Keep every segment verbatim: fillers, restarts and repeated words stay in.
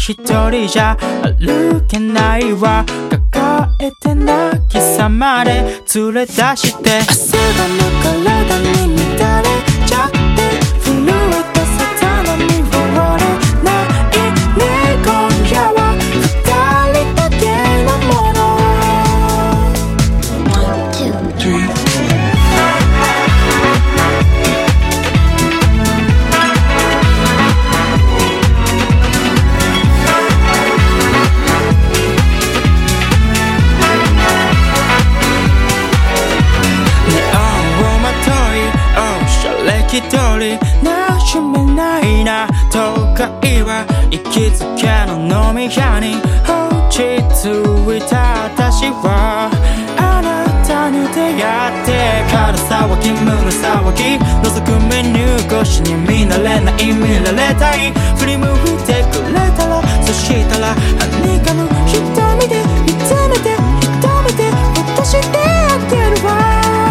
一人じゃ歩けないわ抱えて泣きさまで連れ出して汗がの体に乱れちゃって震えた魚に触れないね今夜は二人だけのもの One, two, three一人なじめないな都会は行きつけの飲み屋に落ち着いた私はあなたに出会ってから騒ぎ胸騒ぎ覗くメニュー越しに見慣れない見られたい振り向いてくれたらそしたら何かの瞳で見つめて瞳で渡してあげるわ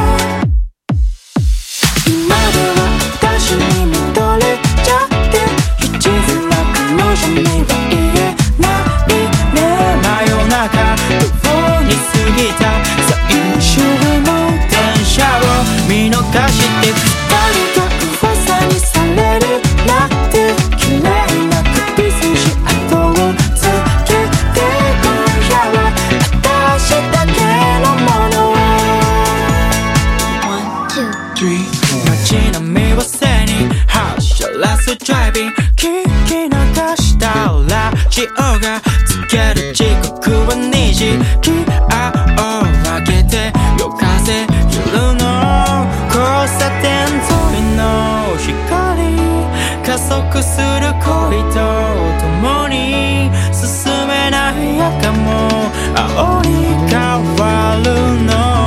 私に戻れちゃって一途な彼女には言えないね真夜中通り過ぎた最終の電車を見逃して二人が噂にされるなんて綺麗な首筋跡をつけて今夜は私だけのもの One, two, three 街並みは背に走らすドライビング聞き流したラジオがつける時刻はにじギアを上げて夜風夜の交差点沿いの光加速する恋と共に進めない赤も青に変わるの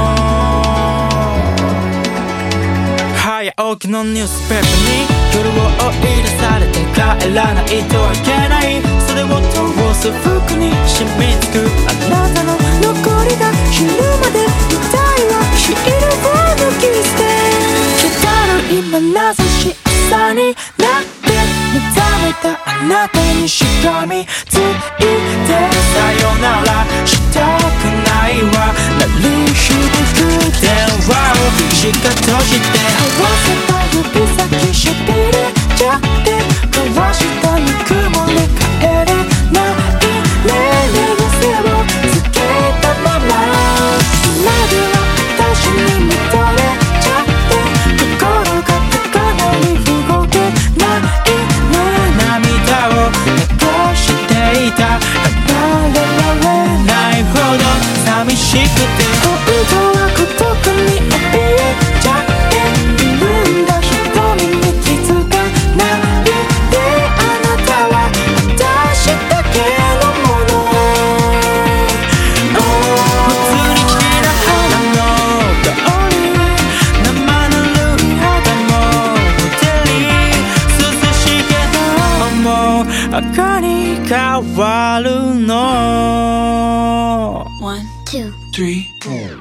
早起きのニュースペーパーに夜を追い出されて帰らないといけないそれを通す服に染みつくあなたの残りが昼までいたいわシールを抜き捨て光る今なざし朝になって目覚めたあなたにしがみついてさよならしたくないわ鳴り響く電話をしか閉じて合わせた指先しびれちゃって交わしたぬくもり帰れないね寝癖をつけたまま今では私に戻れちゃって心が高鳴り動けないね涙を流していた離れられないほど寂しくて本当は孤独に怯えちゃっているんだ瞳に気づかないであなたは私だけのもの物理的な花の香り生ぬるい肌も手に涼しげな思う赤に変わるの One, two, three, four